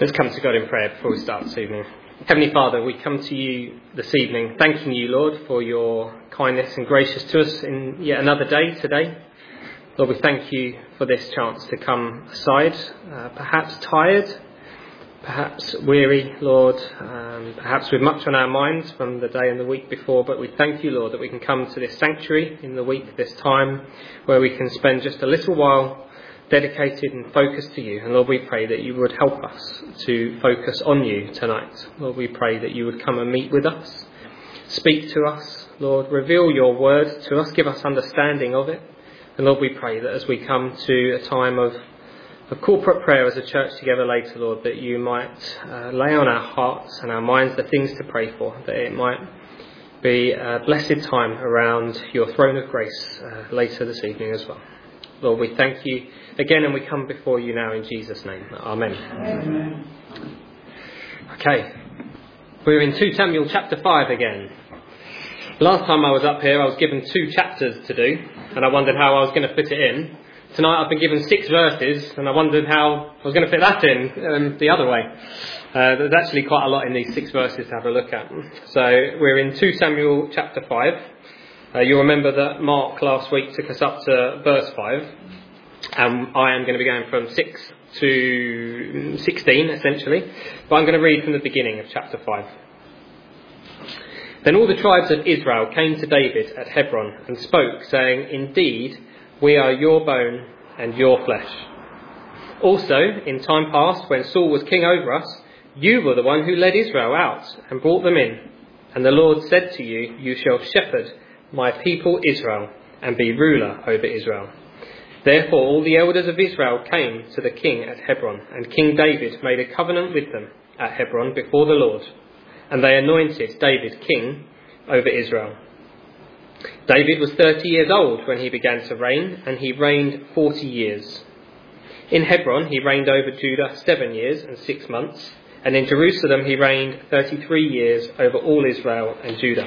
Let's come to God in prayer before we start this evening. Heavenly Father, we come to you this evening, thanking you, Lord, for your kindness and gracious to us in yet another day today. Lord, we thank you for this chance to come aside, perhaps tired, perhaps weary, Lord, perhaps with much on our minds from the day and the week before, but we thank you, Lord, that we can come to this sanctuary in the week, this time, where we can spend just a little while dedicated and focused to you. And Lord, we pray that you would help us to focus on you tonight. Lord, we pray that you would come and meet with us, speak to us, Lord, reveal your word to us, give us understanding of it. And Lord, we pray that as we come to a time of corporate prayer as a church together later, Lord, that you might lay on our hearts and our minds the things to pray for, that it might be a blessed time around your throne of grace later this evening as well. Lord, we thank you again, and we come before you now in Jesus' name. Amen. Amen. Okay, we're in 2 Samuel chapter 5 again. Last time I was up here, I was given 2 chapters to do, and I wondered how I was going to fit it in. Tonight I've been given 6 verses, and I wondered how I was going to fit that in the other way. There's actually quite a lot in these 6 verses to have a look at. So we're in 2 Samuel chapter 5. You'll remember that Mark last week took us up to verse 5. I am going to be going from 6 to 16, essentially. But I'm going to read from the beginning of chapter 5. Then all the tribes of Israel came to David at Hebron and spoke, saying, "Indeed, we are your bone and your flesh. Also, in time past, when Saul was king over us, you were the one who led Israel out and brought them in. And the Lord said to you, you shall shepherd my people Israel and be ruler over Israel." Therefore all the elders of Israel came to the king at Hebron, and King David made a covenant with them at Hebron before the Lord, and they anointed David king over Israel. David was 30 years old when he began to reign, and he reigned 40 years. In Hebron he reigned over Judah 7 years and 6 months, and in Jerusalem he reigned 33 years over all Israel and Judah.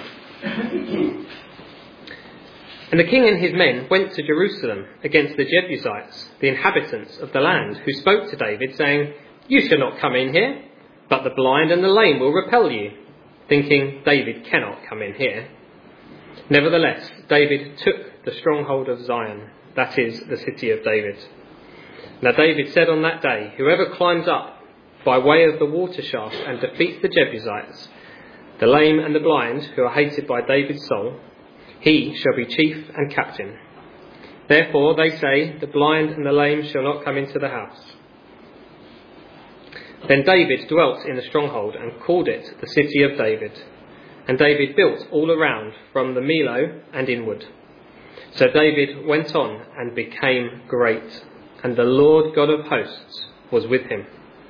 And the king and his men went to Jerusalem against the Jebusites, the inhabitants of the land, who spoke to David, saying, "You shall not come in here, but the blind and the lame will repel you," thinking, "David cannot come in here." Nevertheless, David took the stronghold of Zion, that is, the city of David. Now David said on that day, "Whoever climbs up by way of the water shaft and defeats the Jebusites, the lame and the blind, who are hated by David's soul, he shall be chief and captain." Therefore they say, "The blind and the lame shall not come into the house." Then David dwelt in the stronghold and called it the city of David. And David built all around from the Millo and inward. So David went on and became great, and the Lord God of hosts was with him.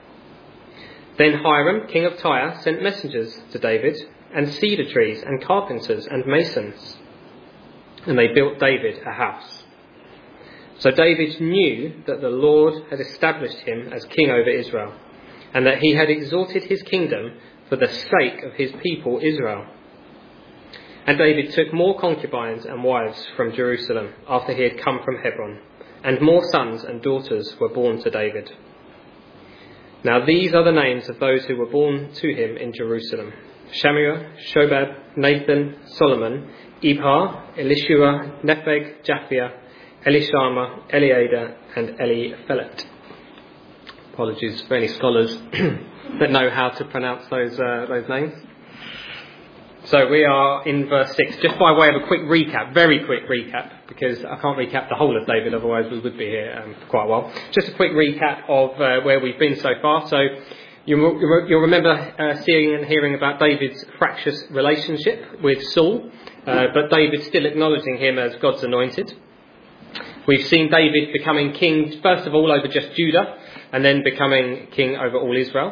Then Hiram, king of Tyre, sent messengers to David, and cedar trees and carpenters and masons. And they built David a house. So David knew that the Lord had established him as king over Israel, and that he had exalted his kingdom for the sake of his people Israel. And David took more concubines and wives from Jerusalem after he had come from Hebron, and more sons and daughters were born to David. Now these are the names of those who were born to him in Jerusalem: Shammua, Shobab, Nathan, Solomon, Ibhar, Elishua, Nepheg, Japhia, Elishama, Eliada, and Eliphelet. Apologies for any scholars that know how to pronounce those names. So we are in verse 6, just by way of a quick recap, very quick recap, because I can't recap the whole of David, otherwise we would be here for quite a while. Just a quick recap of where we've been so far. So you'll remember seeing and hearing about David's fractious relationship with Saul, but David still acknowledging him as God's anointed. We've seen David becoming king, first of all, over just Judah, and then becoming king over all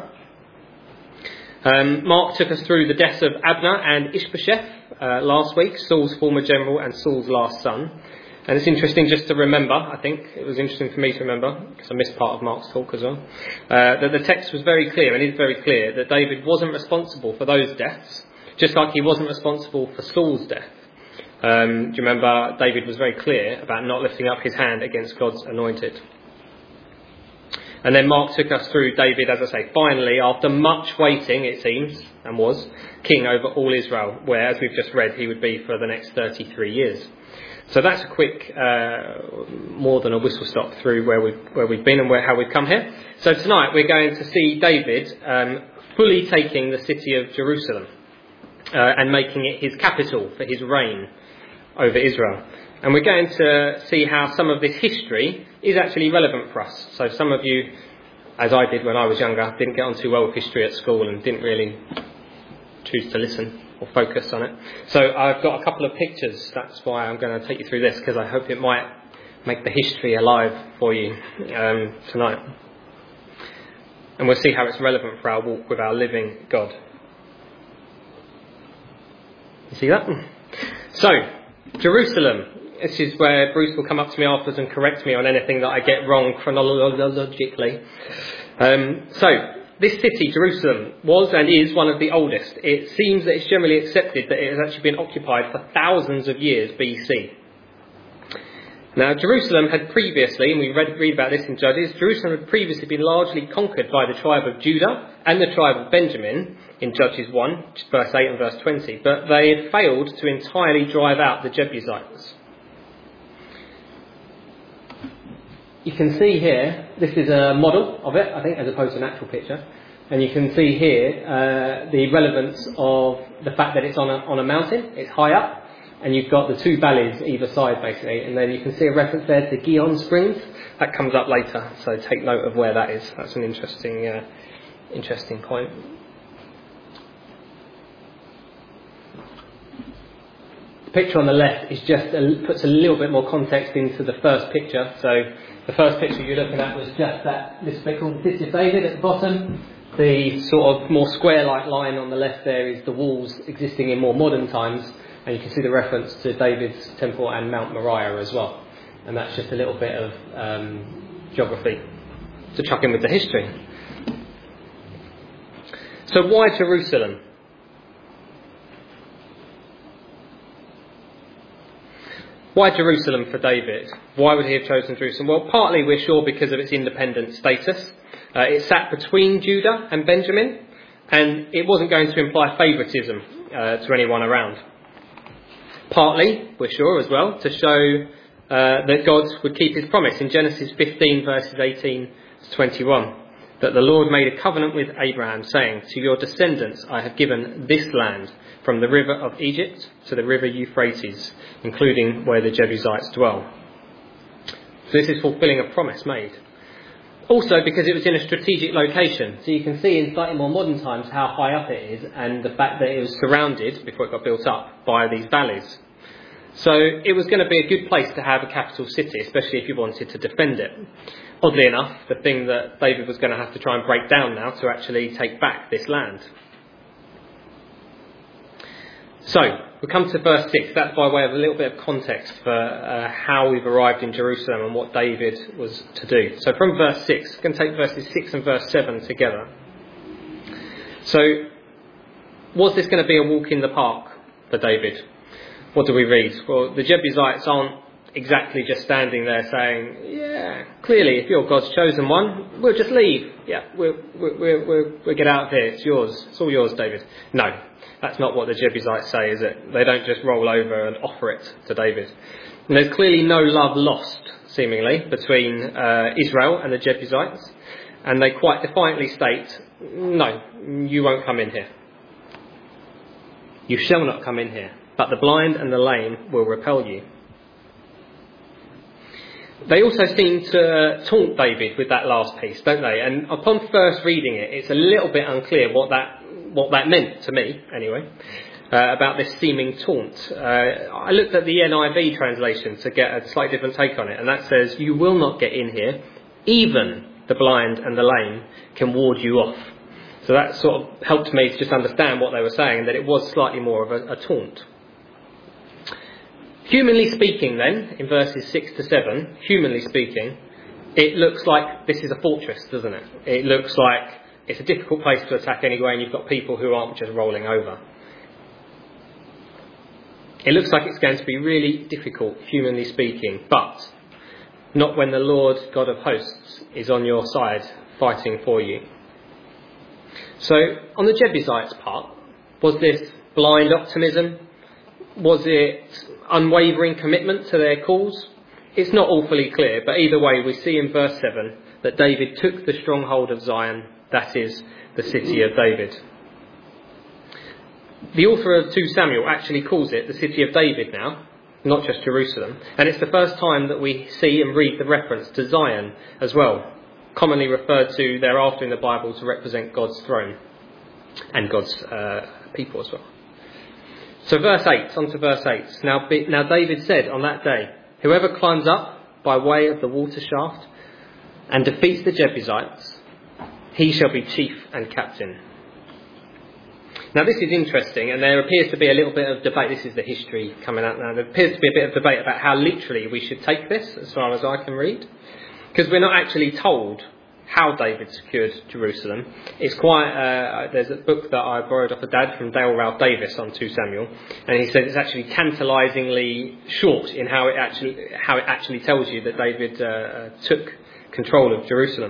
Israel. Mark took us through the deaths of Abner and Ishbosheth last week, Saul's former general and Saul's last son. And it's interesting just to remember, I think it was interesting for me to remember, because I missed part of Mark's talk as well, that the text was very clear, and is very clear, that David wasn't responsible for those deaths, just like he wasn't responsible for Saul's death. Do you remember David was very clear about not lifting up his hand against God's anointed? And then Mark took us through David, as I say, finally, after much waiting, it seems, and was, king over all Israel, where, as we've just read, he would be for the next 33 years. So that's a quick, more than a whistle stop through where we've been and how we've come here. So tonight we're going to see David fully taking the city of Jerusalem and making it his capital for his reign over Israel. And we're going to see how some of this history is actually relevant for us. So some of you, as I did when I was younger, didn't get on too well with history at school and didn't really choose to listen or focus on it. So I've got a couple of pictures. That's why I'm going to take you through this, because I hope it might make the history alive for you tonight. And we'll see how it's relevant for our walk with our living God. You see that? So, Jerusalem. This is where Bruce will come up to me afterwards and correct me on anything that I get wrong chronologically. So, this city, Jerusalem, was and is one of the oldest. It seems that it's generally accepted that it has actually been occupied for thousands of years BC. Now, Jerusalem had previously, and we read about this in Judges, Jerusalem had previously been largely conquered by the tribe of Judah and the tribe of Benjamin in Judges 1, verse 8 and verse 20, but they had failed to entirely drive out the Jebusites. You can see here, this is a model of it, I think, as opposed to an actual picture. And you can see here the relevance of the fact that it's on a mountain, it's high up, and you've got the two valleys either side, basically. And then you can see a reference there to Gihon Springs. That comes up later, so take note of where that is. That's an interesting point. The picture on the left is puts a little bit more context into the first picture. So the first picture you're looking at was just this bit called the City of David at the bottom. The sort of more square-like line on the left there is the walls existing in more modern times. And you can see the reference to David's temple and Mount Moriah as well. And that's just a little bit of geography to chuck in with the history. So why Jerusalem? Why Jerusalem for David? Why would he have chosen Jerusalem? Well, partly we're sure because of its independent status. It sat between Judah and Benjamin, and it wasn't going to imply favouritism to anyone around. Partly, we're sure as well, to show that God would keep his promise in Genesis 15 verses 18 to 21. That the Lord made a covenant with Abraham, saying, "To your descendants I have given this land, from the river of Egypt to the river Euphrates, including where the Jebusites dwell." So this is fulfilling a promise made. Also because it was in a strategic location. So you can see in slightly more modern times how high up it is, and the fact that it was surrounded, before it got built up, by these valleys. So it was going to be a good place to have a capital city, especially if you wanted to defend it. Oddly enough, the thing that David was going to have to try and break down now to actually take back this land. So, we come to verse 6. That's by way of a little bit of context for how we've arrived in Jerusalem and what David was to do. So from verse 6, we're going to take verses 6 and verse 7 together. So, was this going to be a walk in the park for David? What do we read? Well, the Jebusites aren't exactly just standing there saying, yeah, clearly, if you're God's chosen one, we'll just leave. Yeah, we'll get out of here. It's yours. It's all yours, David. No, that's not what the Jebusites say, is it? They don't just roll over and offer it to David. And there's clearly no love lost, seemingly, between Israel and the Jebusites. And they quite defiantly state, no, you won't come in here. You shall not come in here, but the blind and the lame will repel you. They also seem to taunt David with that last piece, don't they? And upon first reading it, it's a little bit unclear what that meant to me, anyway, about this seeming taunt. I looked at the NIV translation to get a slightly different take on it, and that says, "You will not get in here, even the blind and the lame can ward you off." So that sort of helped me to just understand what they were saying, and that it was slightly more of a taunt. Humanly speaking then, in verses 6 to 7, humanly speaking, it looks like this is a fortress, doesn't it? It looks like it's a difficult place to attack anyway, and you've got people who aren't just rolling over. It looks like it's going to be really difficult, humanly speaking, but not when the Lord God of hosts is on your side fighting for you. So on the Jebusites' part, was this blind optimism? Was it unwavering commitment to their cause? It's not all fully clear, but either way we see in verse 7 that David took the stronghold of Zion, that is, the city of David. The author of 2 Samuel actually calls it the city of David now, not just Jerusalem, and it's the first time that we see and read the reference to Zion as well, commonly referred to thereafter in the Bible to represent God's throne and God's people as well. So verse 8, on to verse 8. Now David said on that day, whoever climbs up by way of the water shaft and defeats the Jebusites, he shall be chief and captain. Now this is interesting, and there appears to be a little bit of debate. This is the history coming out now. There appears to be a bit of debate about how literally we should take this, as far as I can read. Because we're not actually told how David secured Jerusalem. It's quite, there's a book that I borrowed off of Dad from Dale Ralph Davis on 2 Samuel, and he said it's actually tantalisingly short in how it actually tells you that David took control of Jerusalem.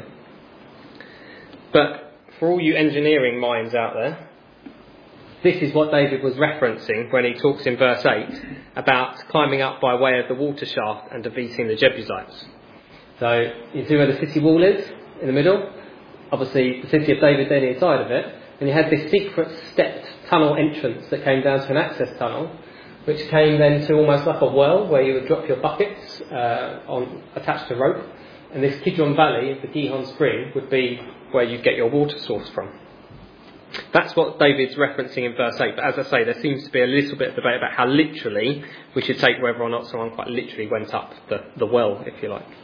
But for all you engineering minds out there, this is what David was referencing when he talks in verse 8 about climbing up by way of the water shaft and defeating the Jebusites. So you see where the city wall is? In the middle, obviously the city of David then inside of it, and you had this secret stepped tunnel entrance that came down to an access tunnel, which came then to almost like a well where you would drop your buckets attached to rope, and this Kidron Valley, the Gihon Spring, would be where you'd get your water source from. That's what David's referencing in verse 8, but as I say, there seems to be a little bit of debate about how literally we should take whether or not someone quite literally went up the well, if you like.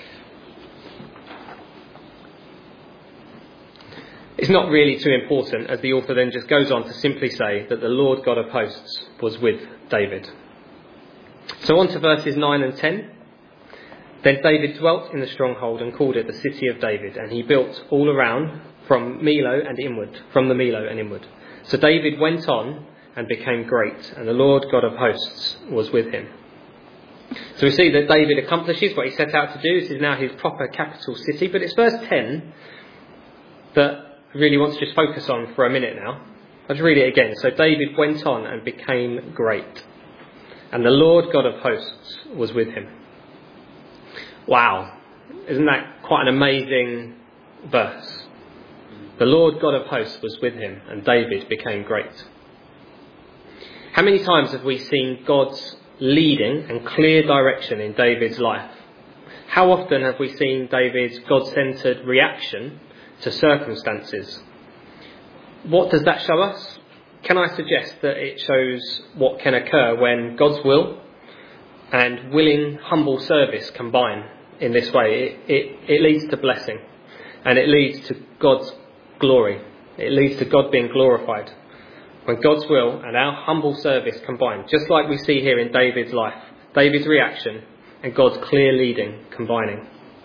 It's not really too important, as the author then just goes on to simply say that the Lord God of hosts was with David. So on to verses 9 and 10. Then David dwelt in the stronghold and called it the city of David, and he built all around from the Milo and inward. So David went on and became great, and the Lord God of hosts was with him. So we see that David accomplishes what he set out to do. This is now his proper capital city, but it's verse 10 that I really want to just focus on for a minute now. I'll just read it again. So David went on and became great, and the Lord God of hosts was with him. Wow, isn't that quite an amazing verse? The Lord God of hosts was with him, and David became great. How many times have we seen God's leading and clear direction in David's life? How often have we seen David's God-centred reaction to circumstances? What does that show us? Can I suggest that it shows what can occur when God's will and willing, humble service combine in this way? It leads to blessing, and it leads to God's glory. It leads to God being glorified. When God's will and our humble service combine, just like we see here in David's life, David's reaction and God's clear leading combining.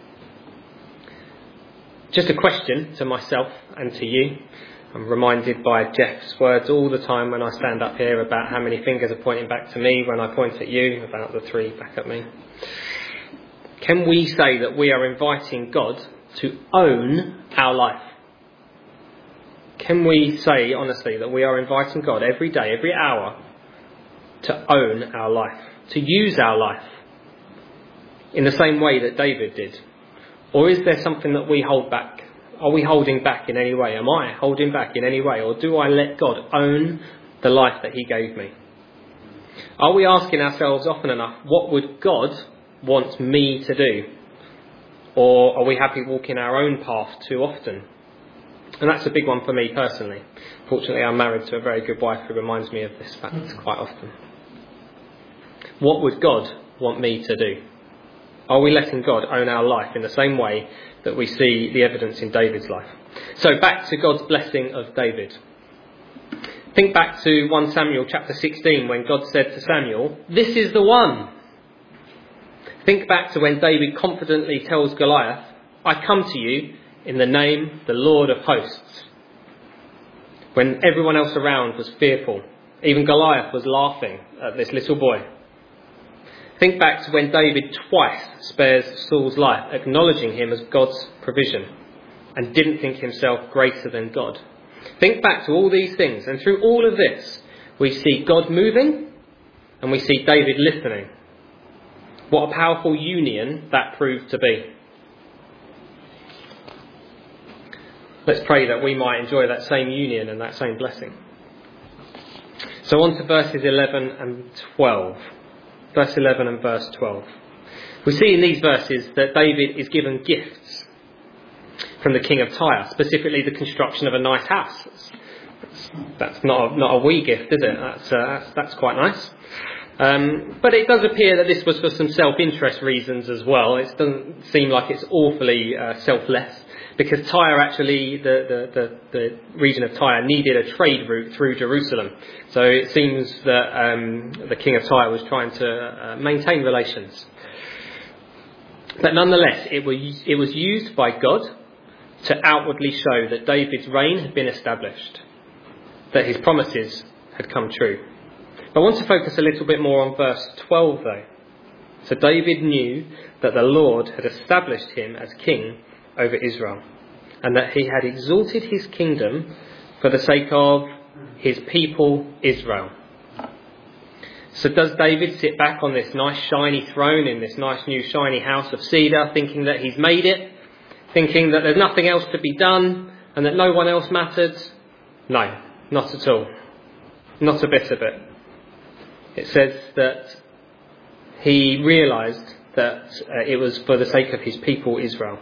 Just a question to myself and to you. I'm reminded by Jeff's words all the time when I stand up here about how many fingers are pointing back to me when I point at you, about the 3 back at me. Can we say that we are inviting God to own our life? Can we say honestly that we are inviting God every day, every hour, to own our life, to use our life in the same way that David did? Or is there something that we hold back? Are we holding back in any way? Am I holding back in any way? Or do I let God own the life that he gave me? Are we asking ourselves often enough, what would God want me to do? Or are we happy walking our own path too often? And that's a big one for me personally. Fortunately, I'm married to a very good wife who reminds me of this fact quite often. What would God want me to do? Are we letting God own our life in the same way that we see the evidence in David's life? So back to God's blessing of David. Think back to 1 Samuel chapter 16 when God said to Samuel, "This is the one." Think back to when David confidently tells Goliath, "I come to you in the name of the Lord of hosts." When everyone else around was fearful, even Goliath was laughing at this little boy. Think back to when David twice spares Saul's life, acknowledging him as God's provision, and didn't think himself greater than God. Think back to all these things, and through all of this, we see God moving, and we see David listening. What a powerful union that proved to be. Let's pray that we might enjoy that same union and that same blessing. So on to verses 11 and 12. Verse 11 and verse 12. We see in these verses that David is given gifts from the king of Tyre, specifically the construction of a nice house. That's not a wee gift, is it? That's quite nice. But it does appear that this was for some self-interest reasons as well. It doesn't seem like it's awfully selfless, because Tyre actually, the region of Tyre, needed a trade route through Jerusalem. So it seems that the king of Tyre was trying to maintain relations. But nonetheless, it was used by God to outwardly show that David's reign had been established, that his promises had come true. I want to focus a little bit more on verse 12 though. So David knew that the Lord had established him as king over Israel, and that he had exalted his kingdom for the sake of his people Israel. So does David sit back on this nice shiny throne in this nice new shiny house of cedar, thinking that he's made it, thinking that there's nothing else to be done and that no one else mattered? No, not at all. Not a bit of it. It says that he realised that it was for the sake of his people Israel.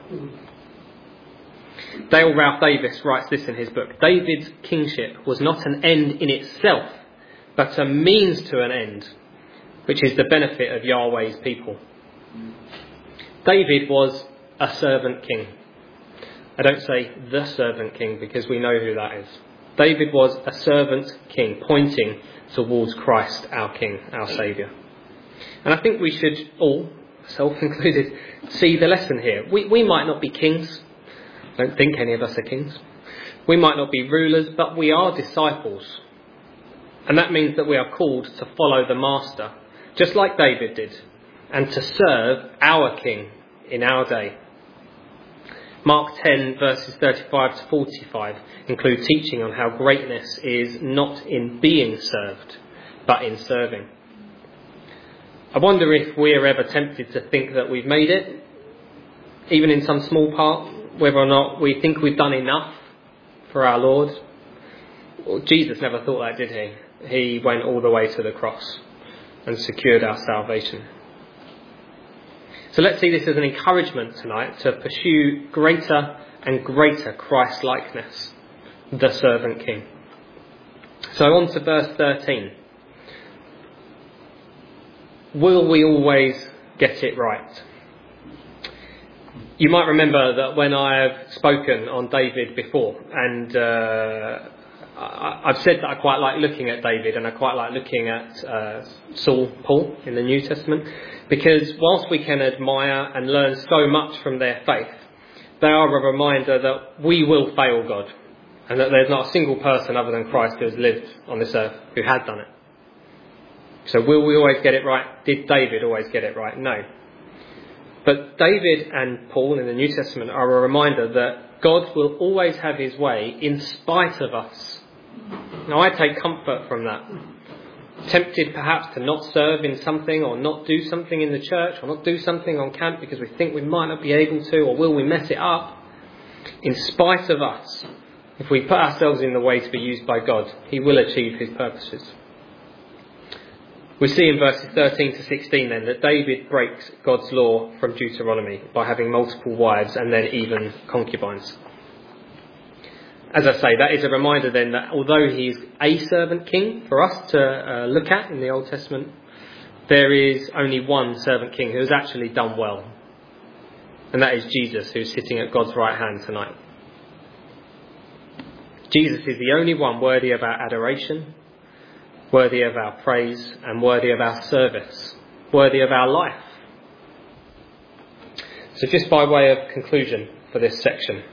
Dale Ralph Davis writes this in his book: David's kingship was not an end in itself, but a means to an end, which is the benefit of Yahweh's people. David was a servant king. I don't say the servant king because we know who that is. David was a servant king, pointing towards Christ, our King, our Saviour. And I think we should all, self included, see the lesson here. We might not be kings. I don't think any of us are kings. We might not be rulers, but we are disciples. And that means that we are called to follow the Master, just like David did, and to serve our King in our day. Mark 10 verses 35 to 45 include teaching on how greatness is not in being served, but in serving. I wonder if we're ever tempted to think that we've made it, even in some small part, whether or not we think we've done enough for our Lord. Well, Jesus never thought that, did he? He went all the way to the cross and secured our salvation. So let's see this as an encouragement tonight to pursue greater and greater Christ-likeness, the servant king. So on to verse 13. Will we always get it right? You might remember that when I've spoken on David before, and I've said that I quite like looking at David and I quite like looking at Paul in the New Testament, because whilst we can admire and learn so much from their faith, they are a reminder that we will fail God, and that there's not a single person other than Christ who has lived on this earth who had done it. So will we always get it right? Did David always get it right? No. But David and Paul in the New Testament are a reminder that God will always have his way in spite of us. Now I take comfort from that. Tempted perhaps to not serve in something, or not do something in the church, or not do something on camp because we think we might not be able to, or will we mess it up? In spite of us, if we put ourselves in the way to be used by God, he will achieve his purposes. We see in verses 13 to 16 then that David breaks God's law from Deuteronomy by having multiple wives and then even concubines. As I say, that is a reminder then that although he is a servant king for us to look at in the Old Testament, there is only one servant king who has actually done well. And that is Jesus, who is sitting at God's right hand tonight. Jesus is the only one worthy of our adoration, worthy of our praise, and worthy of our service, worthy of our life. So just by way of conclusion for this section,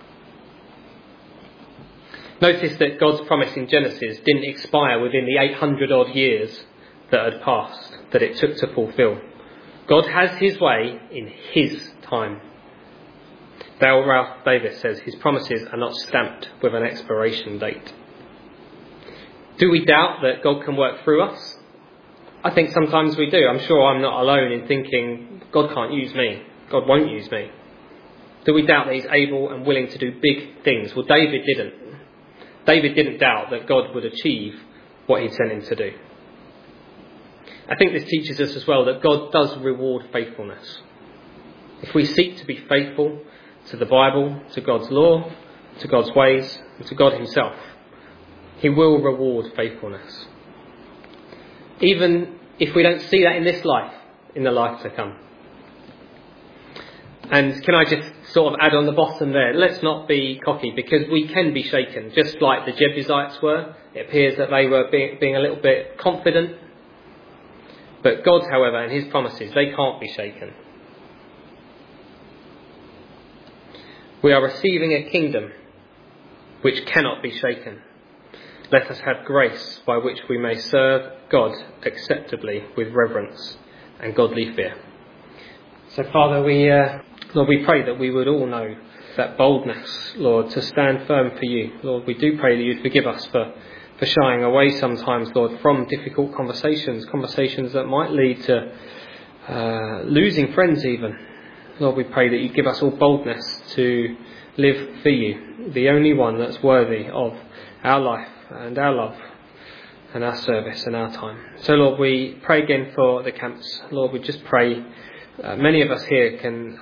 notice that God's promise in Genesis didn't expire within the 800 odd years that had passed, that it took to fulfill. God has his way in his time. Dale Ralph Davis says his promises are not stamped with an expiration date. Do we doubt that God can work through us? I think sometimes we do. I'm sure I'm not alone in thinking God can't use me. God won't use me. Do we doubt that he's able and willing to do big things? Well, David didn't. David didn't doubt that God would achieve what he'd sent him to do. I think this teaches us as well that God does reward faithfulness. If we seek to be faithful to the Bible, to God's law, to God's ways, and to God himself, he will reward faithfulness. Even if we don't see that in this life, in the life to come. And can I just sort of add on the bottom there, let's not be cocky, because we can be shaken, just like the Jebusites were. It appears that they were being a little bit confident. But God, however, and his promises, they can't be shaken. We are receiving a kingdom which cannot be shaken. Let us have grace by which we may serve God acceptably with reverence and godly fear. So, Father, Lord, we pray that we would all know that boldness, Lord, to stand firm for you. Lord, we do pray that you'd forgive us for shying away sometimes, Lord, from difficult conversations that might lead to losing friends even. Lord, we pray that you give us all boldness to live for you, the only one that's worthy of our life and our love and our service and our time. So, Lord, we pray again for the camps. Lord, we just pray, many of us here can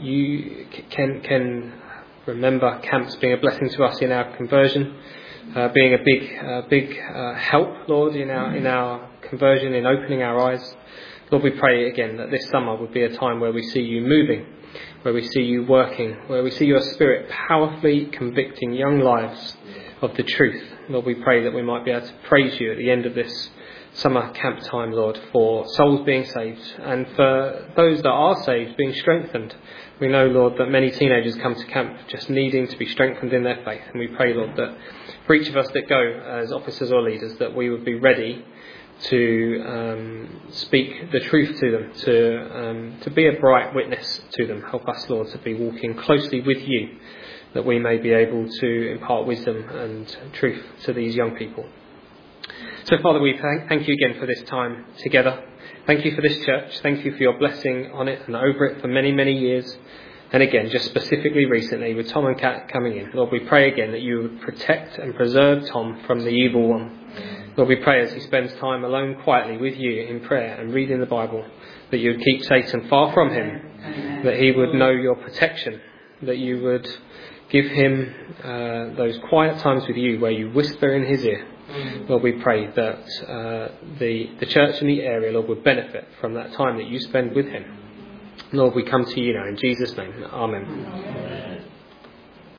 remember camps being a blessing to us in our conversion. Being a big help, Lord, in our conversion, in opening our eyes. Lord, we pray again that this summer would be a time where we see you moving, where we see you working, where we see your Spirit powerfully convicting young lives of the truth. Lord, we pray that we might be able to praise you at the end of this summer camp time, Lord, for souls being saved and for those that are saved being strengthened. We know, Lord, that many teenagers come to camp just needing to be strengthened in their faith. And we pray, Lord, that for each of us that go as officers or leaders, that we would be ready to speak the truth to them, to be a bright witness to them. Help us, Lord, to be walking closely with you, that we may be able to impart wisdom and truth to these young people. So, Father, we thank you again for this time together. Thank you for this church. Thank you for your blessing on it and over it for many, many years. And again, just specifically recently with Tom and Kat coming in. Lord, we pray again that you would protect and preserve Tom from the evil one. Lord, we pray as he spends time alone quietly with you in prayer and reading the Bible, that you would keep Satan far from him, that he would know your protection, that you would give him those quiet times with you where you whisper in his ear. Lord, we pray that the church in the area, Lord, would benefit from that time that you spend with him. Lord, we come to you now in Jesus' name. Amen.